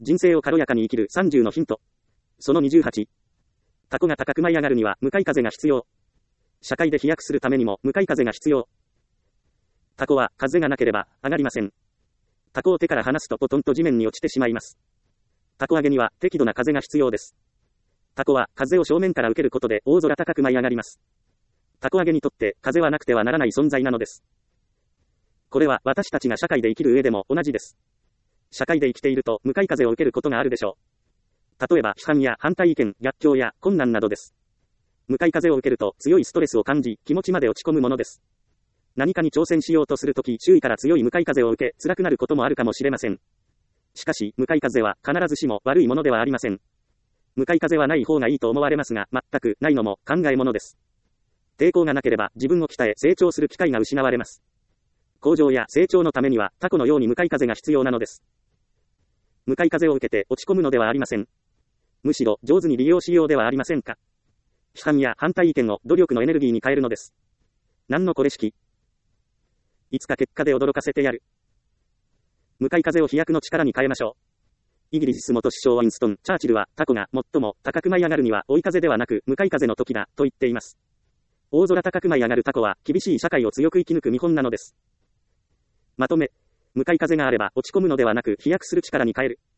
人生を軽やかに生きる30のヒント。その28。タコが高く舞い上がるには向かい風が必要。社会で飛躍するためにも向かい風が必要。タコは風がなければ上がりません。タコを手から離すとポトンと地面に落ちてしまいます。タコ揚げには適度な風が必要です。タコは風を正面から受けることで大空高く舞い上がります。タコ揚げにとって風はなくてはならない存在なのです。これは私たちが社会で生きる上でも同じです。社会で生きていると向かい風を受けることがあるでしょう。例えば批判や反対意見、逆境や困難などです。向かい風を受けると強いストレスを感じ、気持ちまで落ち込むものです。何かに挑戦しようとするとき、周囲から強い向かい風を受け、辛くなることもあるかもしれません。しかし、向かい風は必ずしも悪いものではありません。向かい風はない方がいいと思われますが、全くないのも考えものです。抵抗がなければ自分を鍛え成長する機会が失われます。向上や成長のためにはタコのように向かい風が必要なのです。向かい風を受けて落ち込むのではありません。むしろ上手に利用しようではありませんか。批判や反対意見を努力のエネルギーに変えるのです。なんのこれ式。いつか結果で驚かせてやる。向かい風を飛躍の力に変えましょう。イギリス元首相ワインストン・チャーチルは、タコが最も高く舞い上がるには追い風ではなく向かい風の時だと言っています。大空高く舞い上がるタコは厳しい社会を強く生き抜く見本なのです。まとめ、向かい風があれば落ち込むのではなく飛躍する力に変える。